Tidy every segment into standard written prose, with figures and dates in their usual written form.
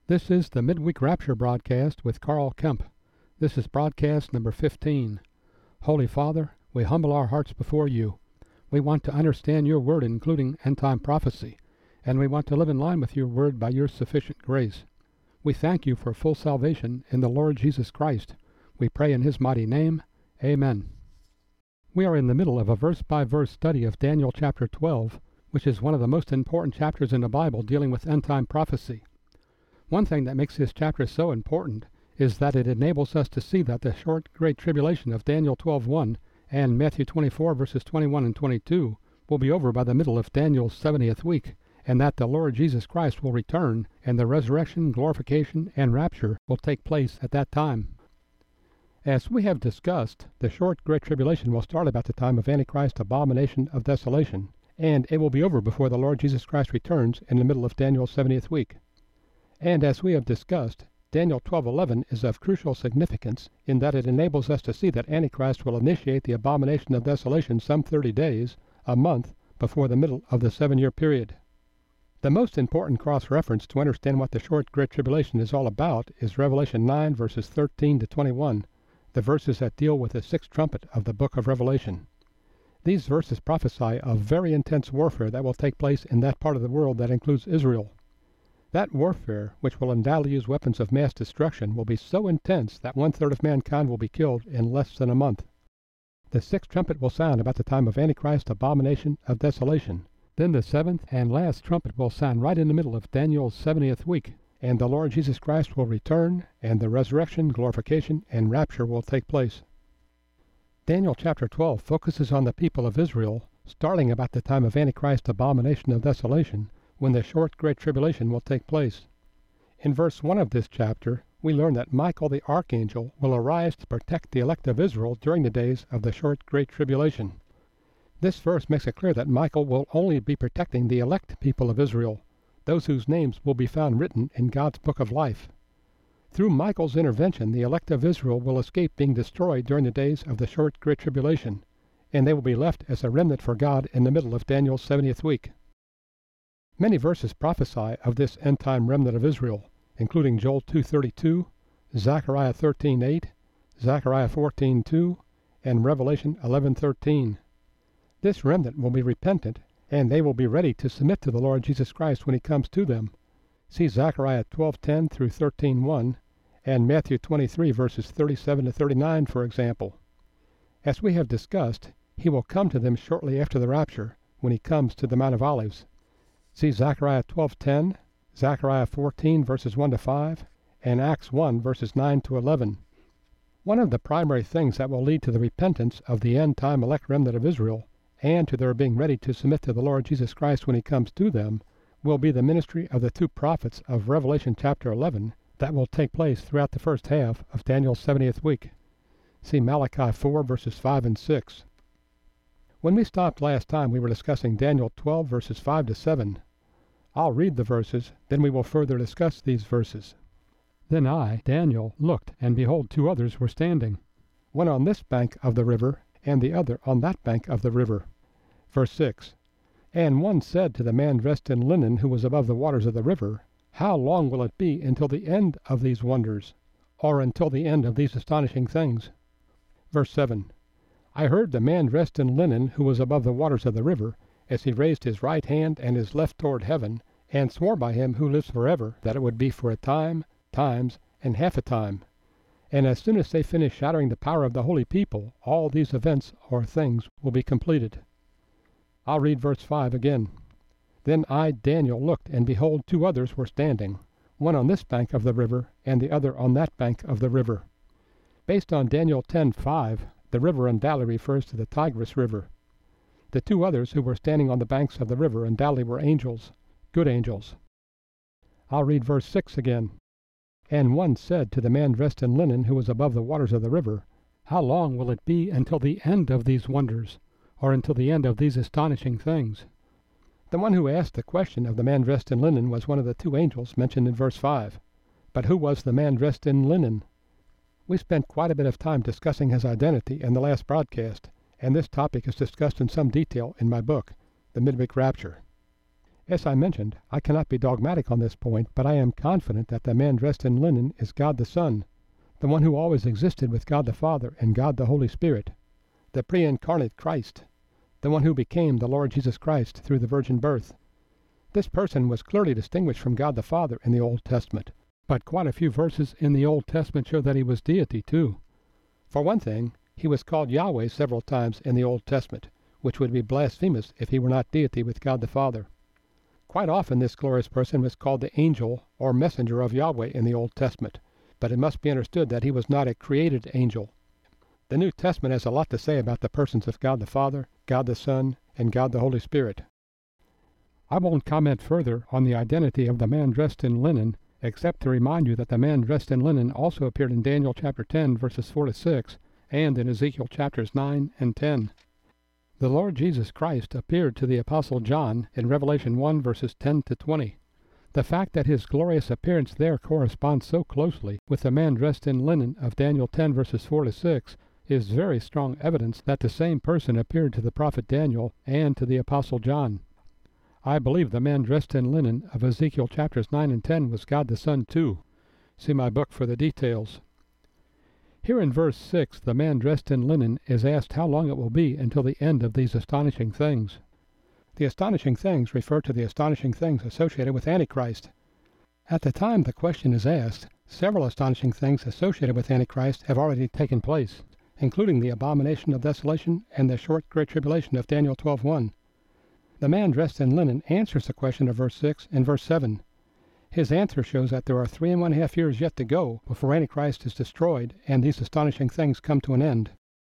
This is the Midweek Rapture broadcast with Carl Kemp. This is broadcast number 15. Holy Father, we humble our hearts before you. We want to understand your word, including end-time prophecy, and we want to live in line with your word by your sufficient grace. We thank you for full salvation in the Lord Jesus Christ. We pray in his mighty name. Amen. We are in the middle of a verse-by-verse study of Daniel chapter 12, which is one of the most important chapters in the Bible dealing with end-time prophecy. One thing that makes this chapter so important is that it enables us to see that the short Great Tribulation of Daniel 12:1 and Matthew 24 verses 21 and 22 will be over by the middle of Daniel's 70th week, and that the Lord Jesus Christ will return, and the resurrection, glorification, and rapture will take place at that time. As we have discussed, the short Great Tribulation will start about the time of Antichrist's abomination of desolation, and it will be over before the Lord Jesus Christ returns in the middle of Daniel's 70th week. And as we have discussed, Daniel 12:11 is of crucial significance in that it enables us to see that Antichrist will initiate the abomination of desolation some 30 days, a month, before the middle of the 7-year period. The most important cross-reference to understand what the short Great Tribulation is all about is Revelation 9 verses 13 to 21, the verses that deal with the sixth trumpet of the book of Revelation. These verses prophesy of very intense warfare that will take place in that part of the world that includes Israel. That warfare, which will undoubtedly use weapons of mass destruction, will be so intense that 1/3 of mankind will be killed in less than a month. The sixth trumpet will sound about the time of Antichrist's abomination of desolation. Then the seventh and last trumpet will sound right in the middle of Daniel's 70th week, and the Lord Jesus Christ will return, and the resurrection, glorification, and rapture will take place. Daniel chapter 12 focuses on the people of Israel, starting about the time of Antichrist's abomination of desolation, when the short Great Tribulation will take place. In verse 1 of this chapter, we learn that Michael the archangel will arise to protect the elect of Israel during the days of the short Great Tribulation. This verse makes it clear that Michael will only be protecting the elect people of Israel, those whose names will be found written in God's book of life. Through Michael's intervention, the elect of Israel will escape being destroyed during the days of the short Great Tribulation, and they will be left as a remnant for God in the middle of Daniel's 70th week. Many verses prophesy of this end-time remnant of Israel, including Joel 2:32, Zechariah 13:8, Zechariah 14:2, and Revelation 11:13. This remnant will be repentant, and they will be ready to submit to the Lord Jesus Christ when he comes to them. See Zechariah 12:10 through 13:1, and Matthew 23 verses 37 to 39, for example. As we have discussed, he will come to them shortly after the rapture, when he comes to the Mount of Olives. See Zechariah 12:10, Zechariah 14 verses 1 to 5, and Acts 1 verses 9 to 11. One of the primary things that will lead to the repentance of the end-time elect remnant of Israel, and to their being ready to submit to the Lord Jesus Christ when he comes to them, will be the ministry of the two prophets of Revelation chapter 11 that will take place throughout the first half of Daniel's 70th week. See Malachi 4 verses 5 and 6. When we stopped last time, we were discussing Daniel 12 verses 5 to 7. I'll read the verses, then we will further discuss these verses. Then I, Daniel, looked, and behold, two others were standing, one on this bank of the river, and the other on that bank of the river. Verse 6. And one said to the man dressed in linen who was above the waters of the river, How long will it be until the end of these wonders, or until the end of these astonishing things? Verse 7. I heard the man dressed in linen who was above the waters of the river, as he raised his right hand and his left toward heaven, and swore by him who lives forever, that it would be for a time, times, and half a time. And as soon as they finish shattering the power of the holy people, all these events or things will be completed. I'll read verse 5 again. Then I, Daniel, looked, and behold, two others were standing, one on this bank of the river, and the other on that bank of the river. Based on Daniel 10:5, the river undoubtedly refers to the Tigris River. The two others who were standing on the banks of the river undoubtedly were angels, good angels. I'll read verse 6 again. And one said to the man dressed in linen who was above the waters of the river, How long will it be until the end of these wonders, or until the end of these astonishing things? The one who asked the question of the man dressed in linen was one of the two angels mentioned in verse 5. But who was the man dressed in linen? We spent quite a bit of time discussing his identity in the last broadcast, and this topic is discussed in some detail in my book, The Midweek Rapture. As I mentioned, I cannot be dogmatic on this point, but I am confident that the man dressed in linen is God the Son, the one who always existed with God the Father and God the Holy Spirit, the pre-incarnate Christ, the one who became the Lord Jesus Christ through the virgin birth. This person was clearly distinguished from God the Father in the Old Testament, but quite a few verses in the Old Testament show that he was deity too. For one thing, he was called Yahweh several times in the Old Testament, which would be blasphemous if he were not deity with God the Father. Quite often this glorious person was called the angel or messenger of Yahweh in the Old Testament, but it must be understood that he was not a created angel. The New Testament has a lot to say about the persons of God the Father, God the Son, and God the Holy Spirit. I won't comment further on the identity of the man dressed in linen, except to remind you that the man dressed in linen also appeared in Daniel chapter 10, verses 4 to 6, and in Ezekiel chapters 9 and 10. The Lord Jesus Christ appeared to the Apostle John in Revelation 1, verses 10 to 20. The fact that his glorious appearance there corresponds so closely with the man dressed in linen of Daniel 10, verses 4 to 6, is very strong evidence that the same person appeared to the prophet Daniel and to the Apostle John. I believe the man dressed in linen of Ezekiel chapters 9 and 10 was God the Son too. See my book for the details. Here in verse 6, the man dressed in linen is asked how long it will be until the end of these astonishing things. The astonishing things refer to the astonishing things associated with Antichrist. At the time the question is asked, several astonishing things associated with Antichrist have already taken place, including the abomination of desolation and the short great tribulation of Daniel 12:1. The man dressed in linen answers the question of verse 6 and verse 7. His answer shows that there are 3½ years yet to go before Antichrist is destroyed and these astonishing things come to an end.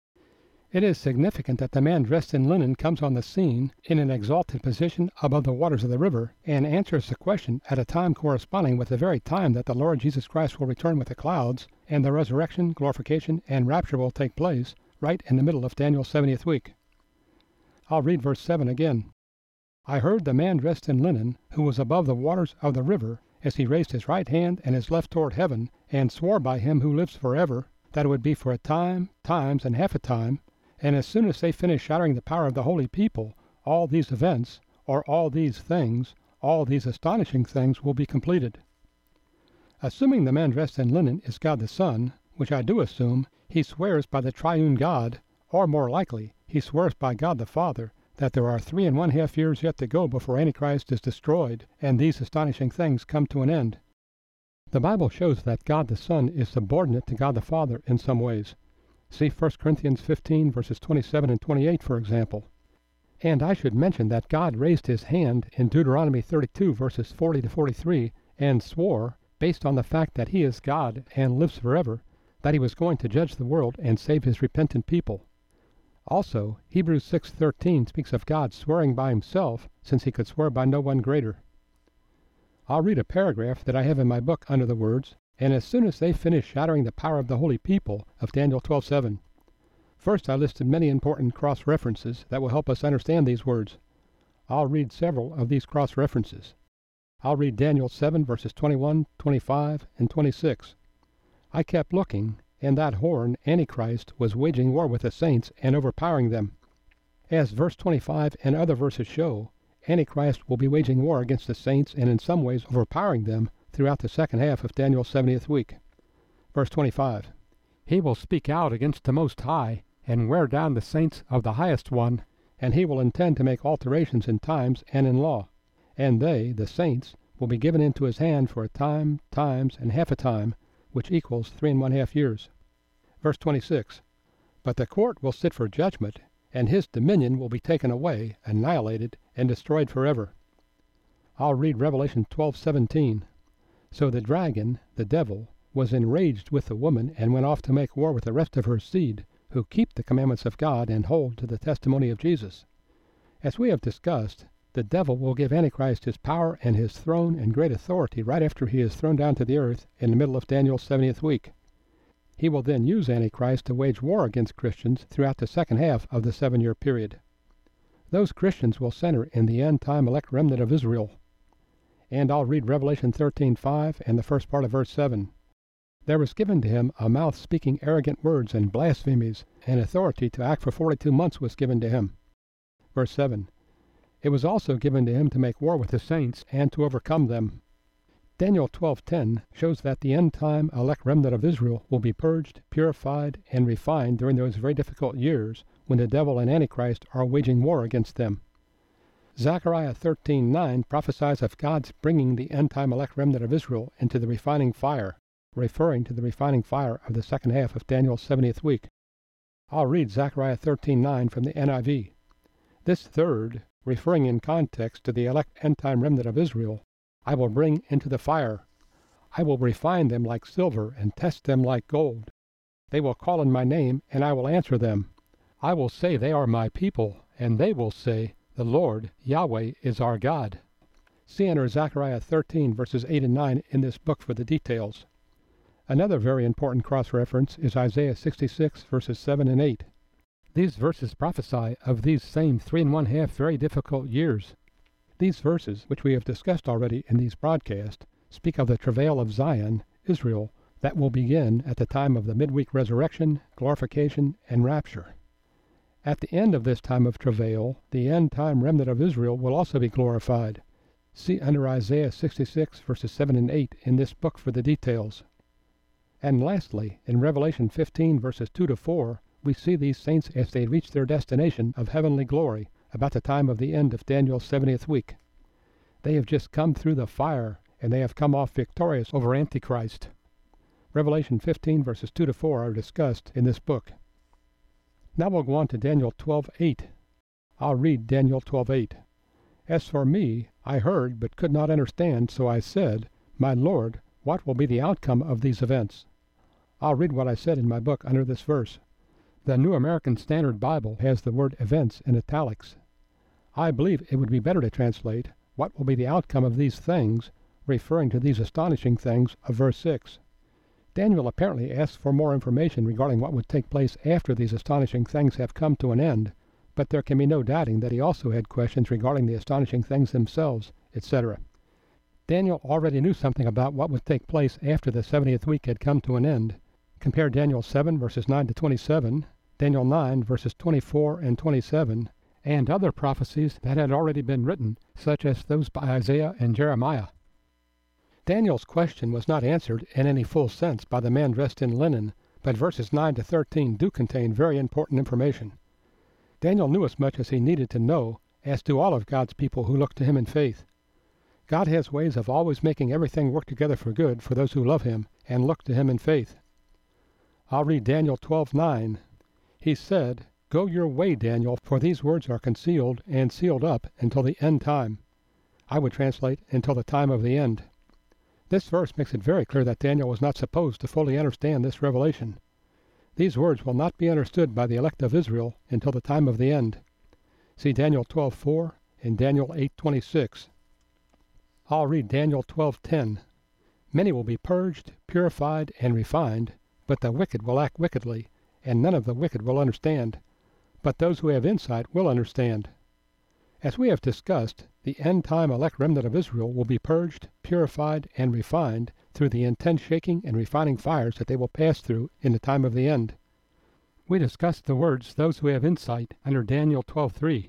It is significant that the man dressed in linen comes on the scene in an exalted position above the waters of the river and answers the question at a time corresponding with the very time that the Lord Jesus Christ will return with the clouds and the resurrection, glorification, and rapture will take place right in the middle of Daniel's 70th week. I'll read verse 7 again. I heard the man dressed in linen, who was above the waters of the river, as he raised his right hand and his left toward heaven, and swore by him who lives forever, that it would be for a time, times, and half a time, and as soon as they finish shattering the power of the holy people, all these events, or all these things, all these astonishing things will be completed. Assuming the man dressed in linen is God the Son, which I do assume, he swears by the triune God, or more likely, he swears by God the Father, that there are 3½ years yet to go before Antichrist is destroyed, and these astonishing things come to an end. The Bible shows that God the Son is subordinate to God the Father in some ways. See 1 Corinthians 15, verses 27 and 28, for example. And I should mention that God raised his hand in Deuteronomy 32, verses 40 to 43, and swore, based on the fact that he is God and lives forever, that he was going to judge the world and save his repentant people. Also, Hebrews 6:13 speaks of God swearing by himself, since he could swear by no one greater. I'll read a paragraph that I have in my book under the words, and as soon as they finish shattering the power of the holy people of Daniel 12:7. First, I listed many important cross-references that will help us understand these words. I'll read several of these cross-references. I'll read Daniel 7, verses 21, 25, and 26. I kept looking, and that horn, Antichrist, was waging war with the saints and overpowering them. As verse 25 and other verses show, Antichrist will be waging war against the saints and in some ways overpowering them throughout the second half of Daniel's 70th week. Verse 25. He will speak out against the Most High and wear down the saints of the Highest One, and he will intend to make alterations in times and in law. And they, the saints, will be given into his hand for a time, times, and half a time, which equals 3½ years. Verse 26. But the court will sit for judgment, and his dominion will be taken away, annihilated, and destroyed forever. I'll read Revelation 12:17. So the dragon, the devil, was enraged with the woman and went off to make war with the rest of her seed, who keep the commandments of God and hold to the testimony of Jesus. As we have discussed, the devil will give Antichrist his power and his throne and great authority right after he is thrown down to the earth in the middle of Daniel's 70th week. He will then use Antichrist to wage war against Christians throughout the second half of the 7-year period. Those Christians will center in the end-time elect remnant of Israel. And I'll read Revelation 13:5 and the first part of verse 7. There was given to him a mouth speaking arrogant words and blasphemies, and authority to act for 42 months was given to him. Verse 7. It was also given to him to make war with the saints and to overcome them. Daniel 12:10 shows that the end-time elect remnant of Israel will be purged, purified, and refined during those very difficult years when the devil and Antichrist are waging war against them. Zechariah 13:9 prophesies of God's bringing the end-time elect remnant of Israel into the refining fire, referring to the refining fire of the second half of Daniel's 70th week. I'll read Zechariah 13:9 from the NIV. This third, referring in context to the elect end-time remnant of Israel, I will bring into the fire. I will refine them like silver and test them like gold. They will call on my name, and I will answer them. I will say they are my people, and they will say, the Lord, Yahweh, is our God. See enter Zechariah 13, verses 8 and 9 in this book for the details. Another very important cross-reference is Isaiah 66, verses 7 and 8. These verses prophesy of these same 3 1/2 very difficult years. These verses, which we have discussed already in these broadcasts, speak of the travail of Zion, Israel, that will begin at the time of the midweek resurrection, glorification, and rapture. At the end of this time of travail, the end-time remnant of Israel will also be glorified. See under Isaiah 66, verses 7 and 8 in this book for the details. And lastly, in Revelation 15, verses 2 to 4, we see these saints as they reach their destination of heavenly glory about the time of the end of Daniel's 70th week. They have just come through the fire, and they have come off victorious over Antichrist. Revelation 15, verses 2 to 4 are discussed in this book. Now we'll go on to Daniel 12:8. I'll read Daniel 12:8. As for me, I heard but could not understand, so I said, My Lord, what will be the outcome of these events? I'll read what I said in my book under this verse. The New American Standard Bible has the word events in italics. I believe it would be better to translate, What will be the outcome of these things, referring to these astonishing things of verse 6. Daniel apparently asks for more information regarding what would take place after these astonishing things have come to an end, but there can be no doubting that he also had questions regarding the astonishing things themselves, etc. Daniel already knew something about what would take place after the 70th week had come to an end. Compare Daniel 7, verses 9 to 27, Daniel 9, verses 24 and 27, and other prophecies that had already been written, such as those by Isaiah and Jeremiah. Daniel's question was not answered in any full sense by the man dressed in linen, but verses 9 to 13 do contain very important information. Daniel knew as much as he needed to know, as do all of God's people who look to him in faith. God has ways of always making everything work together for good for those who love him and look to him in faith. I'll read Daniel 12:9. He said, Go your way, Daniel, for these words are concealed and sealed up until the end time. I would translate, until the time of the end. This verse makes it very clear that Daniel was not supposed to fully understand this revelation. These words will not be understood by the elect of Israel until the time of the end. See Daniel 12:4 and Daniel 8:26. I'll read Daniel 12:10. Many will be purged, purified, and refined, but the wicked will act wickedly, and none of the wicked will understand. But those who have insight will understand. As we have discussed, the end-time elect remnant of Israel will be purged, purified, and refined through the intense shaking and refining fires that they will pass through in the time of the end. We discussed the words, those who have insight, under Daniel 12:3.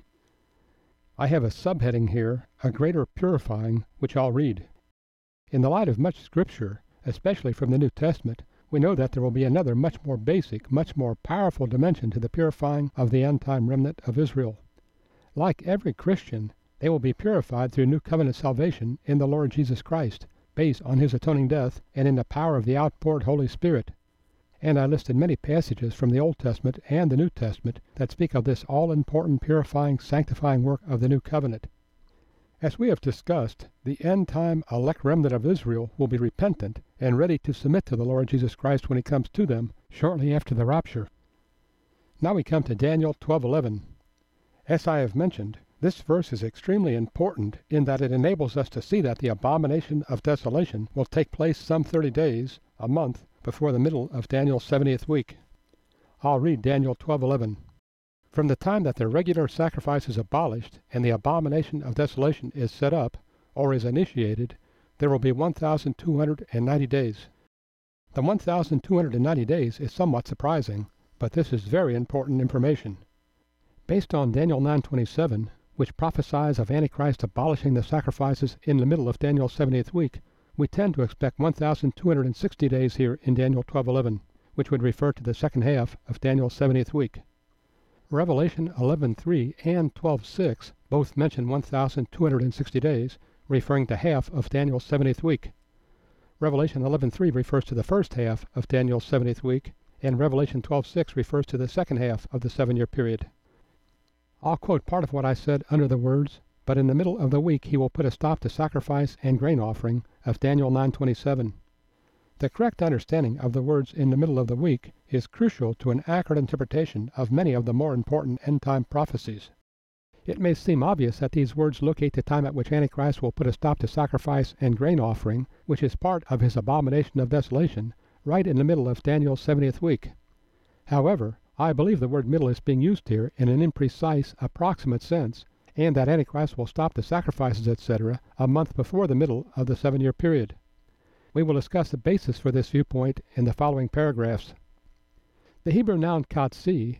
I have a subheading here, a greater purifying, which I'll read. In the light of much Scripture, especially from the New Testament, we know that there will be another much more basic, much more powerful dimension to the purifying of the end-time remnant of Israel. Like every Christian, they will be purified through new covenant salvation in the Lord Jesus Christ, based on his atoning death and in the power of the outpoured Holy Spirit. And I listed many passages from the Old Testament and the New Testament that speak of this all-important purifying, sanctifying work of the new covenant. As we have discussed, the end-time elect remnant of Israel will be repentant and ready to submit to the Lord Jesus Christ when he comes to them shortly after the rapture. Now we come to Daniel 12:11. As I have mentioned, this verse is extremely important in that it enables us to see that the abomination of desolation will take place some 30 days, a month, before the middle of Daniel's 70th week. I'll read Daniel 12:11. From the time that the regular sacrifice is abolished and the abomination of desolation is set up, or is initiated, there will be 1,290 days. The 1,290 days is somewhat surprising, but this is very important information. Based on Daniel 9:27, which prophesies of Antichrist abolishing the sacrifices in the middle of Daniel's 70th week, we tend to expect 1,260 days here in Daniel 12:11, which would refer to the second half of Daniel's 70th week. Revelation 11:3 and 12:6 both mention 1,260 days, referring to half of Daniel's 70th week. Revelation 11:3 refers to the first half of Daniel's 70th week, and Revelation 12:6 refers to the second half of the 7-year period. I'll quote part of what I said under the words, "But in the middle of the week he will put a stop to sacrifice and grain offering," of Daniel 9:27. The correct understanding of the words "in the middle of the week" is crucial to an accurate interpretation of many of the more important end-time prophecies. It may seem obvious that these words locate the time at which Antichrist will put a stop to sacrifice and grain offering, which is part of his abomination of desolation, right in the middle of Daniel's 70th week. However, I believe the word middle is being used here in an imprecise, approximate sense, and that Antichrist will stop the sacrifices, etc., a month before the middle of the 7-year period. We will discuss the basis for this viewpoint in the following paragraphs. The Hebrew noun Chatsi,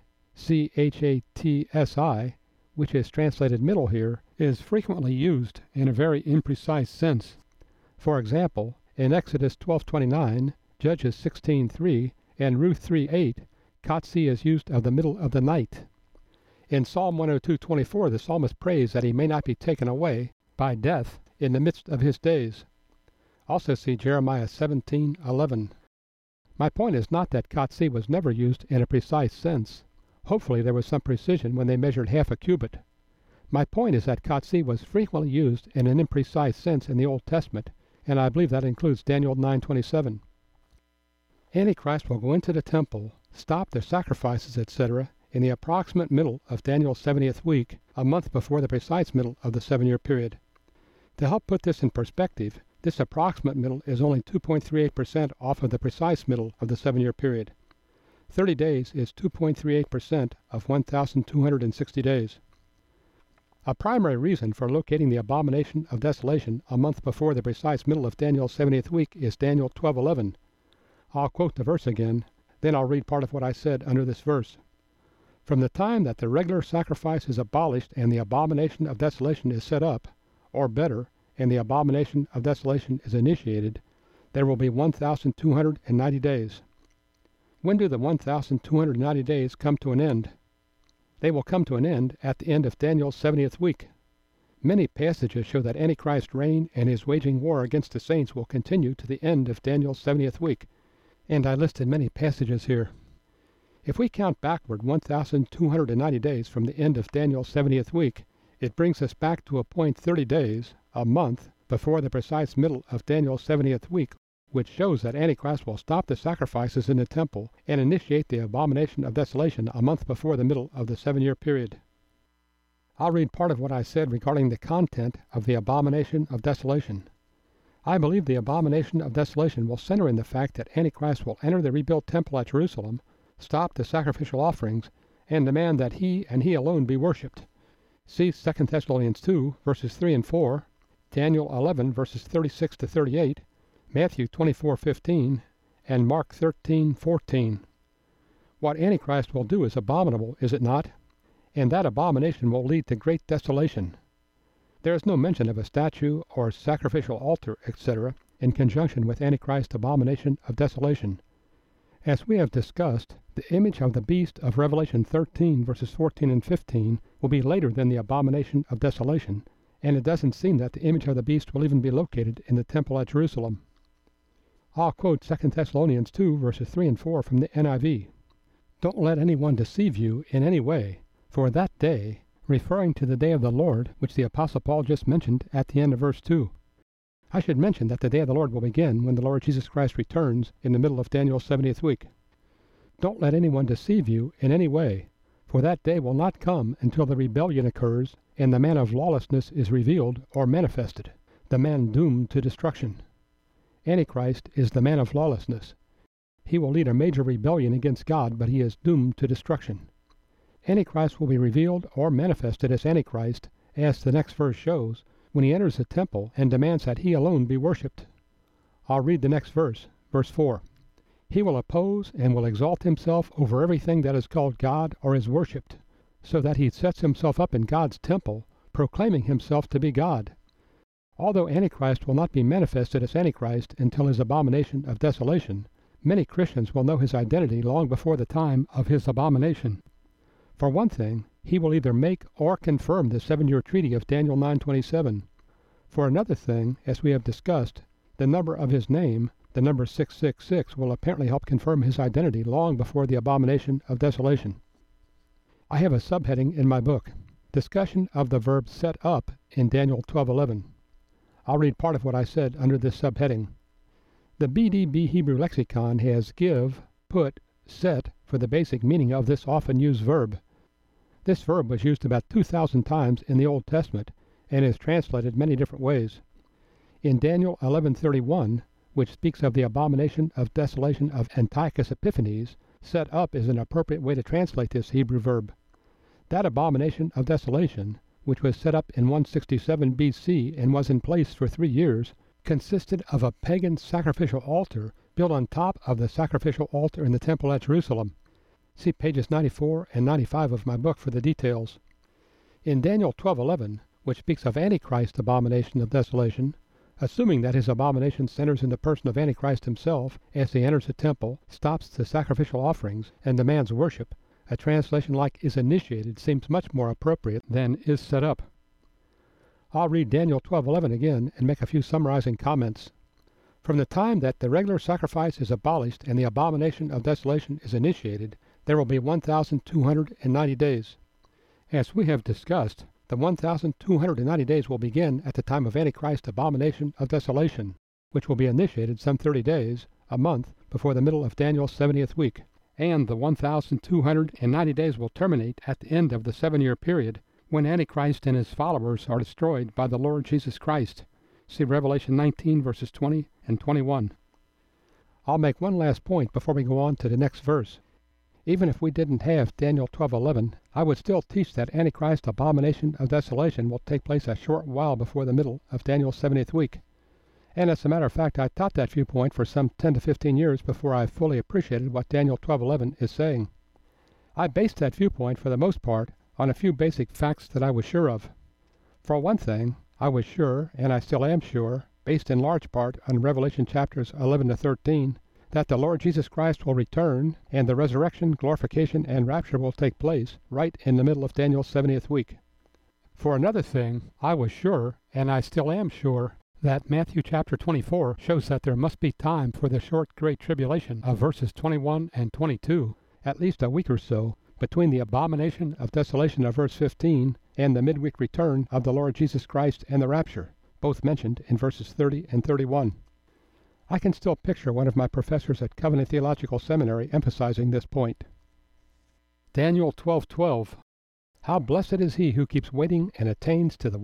Chatsi, which is translated middle here, is frequently used in a very imprecise sense. For example, in Exodus 12:29, Judges 16:3, and Ruth 3:8, Chatsi is used of the middle of the night. In Psalm 102:24, the psalmist prays that he may not be taken away by death in the midst of his days. Also see Jeremiah 17:11. My point is not that Chatsi was never used in a precise sense. Hopefully there was some precision when they measured half a cubit. My point is that Chatsi was frequently used in an imprecise sense in the Old Testament, and I believe that includes Daniel 9:27. Antichrist will go into the temple, stop their sacrifices, etc., in the approximate middle of Daniel's 70th week, a month before the precise middle of the 7-year period. To help put this in perspective, this approximate middle is only 2.38% off of the precise middle of the 7-year period. 30 days is 2.38% of 1,260 days. A primary reason for locating the abomination of desolation a month before the precise middle of Daniel's 70th week is Daniel 12:11. I'll quote the verse again, then I'll read part of what I said under this verse. From the time that the regular sacrifice is abolished and the abomination of desolation is set up, or better, and the abomination of desolation is initiated, there will be 1,290 days. When do the 1,290 days come to an end? They will come to an end at the end of Daniel's 70th week. Many passages show that Antichrist's reign and his waging war against the saints will continue to the end of Daniel's 70th week, and I listed many passages here. If we count backward 1,290 days from the end of Daniel's 70th week, it brings us back to a point 30 days, a month, before the precise middle of Daniel's 70th week, which shows that Antichrist will stop the sacrifices in the temple and initiate the abomination of desolation a month before the middle of the 7-year period. I'll read part of what I said regarding the content of the abomination of desolation. I believe the abomination of desolation will center in the fact that Antichrist will enter the rebuilt temple at Jerusalem, stop the sacrificial offerings, and demand that he and he alone be worshipped. See 2 Thessalonians 2, verses 3 and 4, Daniel 11, verses 36 to 38, Matthew 24:15, and Mark 13:14. What Antichrist will do is abominable, is it not? And that abomination will lead to great desolation. There is no mention of a statue or sacrificial altar, etc., in conjunction with Antichrist's abomination of desolation. As we have discussed, the image of the beast of Revelation 13, verses 14 and 15, will be later than the abomination of desolation, and it doesn't seem that the image of the beast will even be located in the temple at Jerusalem. I'll quote 2 Thessalonians 2, verses 3 and 4 from the NIV. Don't let anyone deceive you in any way, for that day, referring to the day of the Lord, which the Apostle Paul just mentioned at the end of verse 2. I should mention that the day of the Lord will begin when the Lord Jesus Christ returns in the middle of Daniel's 70th week. Don't let anyone deceive you in any way, for that day will not come until the rebellion occurs and the man of lawlessness is revealed or manifested, the man doomed to destruction. Antichrist is the man of lawlessness. He will lead a major rebellion against God, but he is doomed to destruction. Antichrist will be revealed or manifested as Antichrist, as the next verse shows, when he enters the temple and demands that he alone be worshipped. I'll read the next verse, verse 4. He will oppose and will exalt himself over everything that is called God or is worshipped, so that he sets himself up in God's temple proclaiming himself to be God. Although Antichrist will not be manifested as Antichrist until his abomination of desolation, many Christians will know his identity long before the time of his abomination. For one thing, he will either make or confirm the 7-year treaty of Daniel 9:27. For another thing, as we have discussed, the number of his name, the number 666, will apparently help confirm his identity long before the abomination of desolation. I have a subheading in my book, Discussion of the verb set up in Daniel 12:11. I'll read part of what I said under this subheading. The BDB Hebrew lexicon has give, put, set for the basic meaning of this often used verb. This verb was used about 2,000 times in the Old Testament and is translated many different ways. In Daniel 11:31, which speaks of the abomination of desolation of Antiochus Epiphanes, set up is an appropriate way to translate this Hebrew verb. That abomination of desolation, which was set up in 167 B.C. and was in place for 3 years, consisted of a pagan sacrificial altar built on top of the sacrificial altar in the temple at Jerusalem. See pages 94 and 95 of my book for the details. In Daniel 12:11, which speaks of Antichrist's abomination of desolation, assuming that his abomination centers in the person of Antichrist himself as he enters the temple, stops the sacrificial offerings, and demands worship, a translation like is initiated seems much more appropriate than is set up. I'll read Daniel 12:11 again and make a few summarizing comments. From the time that the regular sacrifice is abolished and the abomination of desolation is initiated, there will be 1,290 days. As we have discussed, the 1,290 days will begin at the time of Antichrist's abomination of desolation, which will be initiated some 30 days, a month, before the middle of Daniel's 70th week, and the 1,290 days will terminate at the end of the 7-year period, when Antichrist and his followers are destroyed by the Lord Jesus Christ. See Revelation 19, verses 20 and 21. I'll make one last point before we go on to the next verse. Even if we didn't have Daniel 12:11, I would still teach that Antichrist's abomination of desolation will take place a short while before the middle of Daniel's 70th week. And as a matter of fact, I taught that viewpoint for some 10 to 15 years before I fully appreciated what Daniel 12:11 is saying. I based that viewpoint, for the most part, on a few basic facts that I was sure of. For one thing, I was sure, and I still am sure, based in large part on Revelation chapters 11 to 13, that the Lord Jesus Christ will return, and the resurrection, glorification, and rapture will take place right in the middle of Daniel's 70th week. For another thing, I was sure, and I still am sure, that Matthew chapter 24 shows that there must be time for the short Great Tribulation of verses 21 and 22, at least a week or so, between the abomination of desolation of verse 15 and the midweek return of the Lord Jesus Christ and the rapture, both mentioned in verses 30 and 31. I can still picture one of my professors at Covenant Theological Seminary emphasizing this point. Daniel 12:12. How blessed is he who keeps waiting and attains to the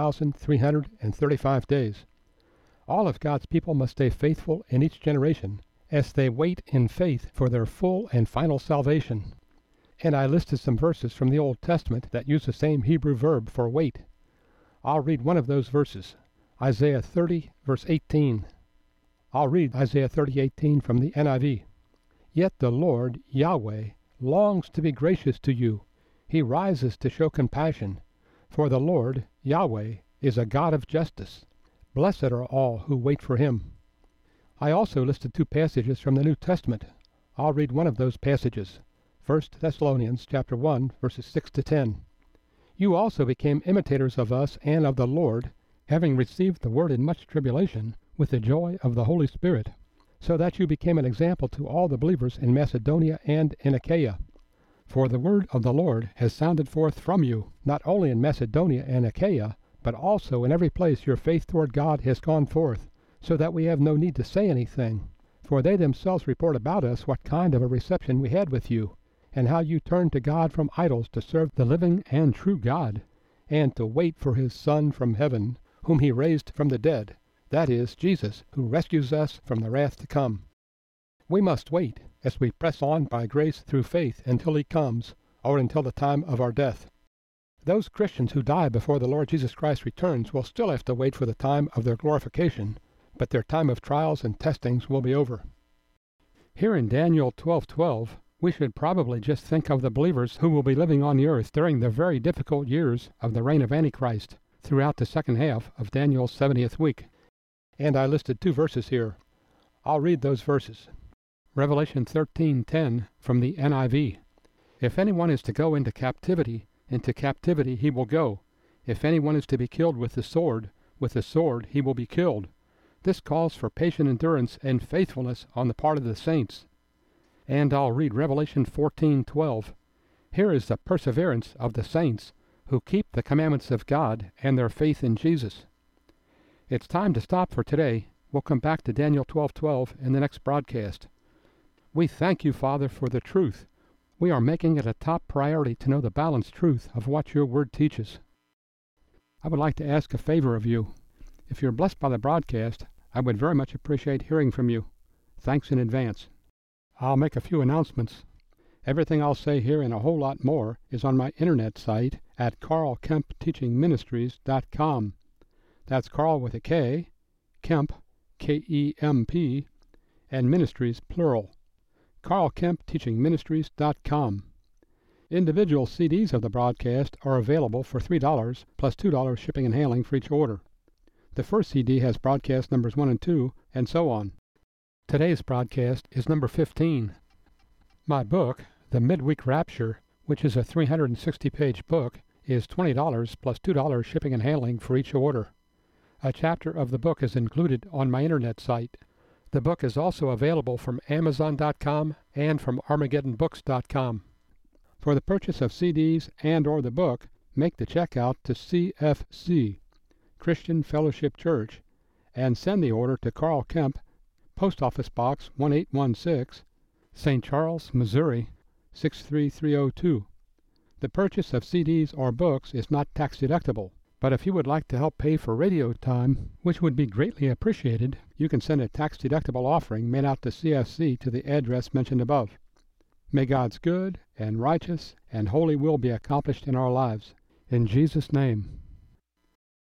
1,335 days. All of God's people must stay faithful in each generation as they wait in faith for their full and final salvation. And I listed some verses from the Old Testament that use the same Hebrew verb for wait. I'll read one of those verses, Isaiah 30, verse 18. I'll read Isaiah 30:18 from the NIV. Yet the Lord, Yahweh, longs to be gracious to you. He rises to show compassion. For the Lord, Yahweh, is a God of justice. Blessed are all who wait for him. I also listed 2 passages from the New Testament. I'll read one of those passages, 1 Thessalonians chapter 1, verses 6 to 10. You also became imitators of us and of the Lord, having received the word in much tribulation, with the joy of the Holy Spirit, so that you became an example to all the believers in Macedonia and in Achaia. For the word of the Lord has sounded forth from you, not only in Macedonia and Achaia, but also in every place your faith toward God has gone forth, so that we have no need to say anything. For they themselves report about us what kind of a reception we had with you, and how you turned to God from idols to serve the living and true God, and to wait for his Son from heaven, whom he raised from the dead, that is, Jesus, who rescues us from the wrath to come. We must wait, as we press on by grace through faith until he comes, or until the time of our death. Those Christians who die before the Lord Jesus Christ returns will still have to wait for the time of their glorification, but their time of trials and testings will be over. Here in Daniel 12:12, we should probably just think of the believers who will be living on the earth during the very difficult years of the reign of Antichrist throughout the second half of Daniel's 70th week. And I listed 2 verses here. I'll read those verses. Revelation 13:10 from the NIV. If anyone is to go into captivity he will go. If anyone is to be killed with the sword he will be killed. This calls for patient endurance and faithfulness on the part of the saints. And I'll read Revelation 14:12. Here is the perseverance of the saints who keep the commandments of God and their faith in Jesus. It's time to stop for today. We'll come back to Daniel 12:12 in the next broadcast. We thank you, Father, for the truth. We are making it a top priority to know the balanced truth of what your word teaches. I would like to ask a favor of you. If you're blessed by the broadcast, I would very much appreciate hearing from you. Thanks in advance. I'll make a few announcements. Everything I'll say here and a whole lot more is on my internet site at carlkempteachingministries.com. That's Carl with a K, Kemp, K-E-M-P, and Ministries, plural. carlkempteachingministries.com. Individual CDs of the broadcast are available for $3 plus $2 shipping and handling for each order. The first CD has broadcast numbers 1 and 2, and so on. Today's broadcast is number 15. My book, The Midweek Rapture, which is a 360-page book, is $20 plus $2 shipping and handling for each order. A chapter of the book is included on my internet site. The book is also available from Amazon.com and from ArmageddonBooks.com. For the purchase of CDs and or the book, make the check out to CFC, Christian Fellowship Church, and send the order to Carl Kemp, Post Office Box 1816, St. Charles, Missouri 63302. The purchase of CDs or books is not tax deductible, but if you would like to help pay for radio time, which would be greatly appreciated, you can send a tax-deductible offering made out to CFC to the address mentioned above. May God's good and righteous and holy will be accomplished in our lives. In Jesus' name.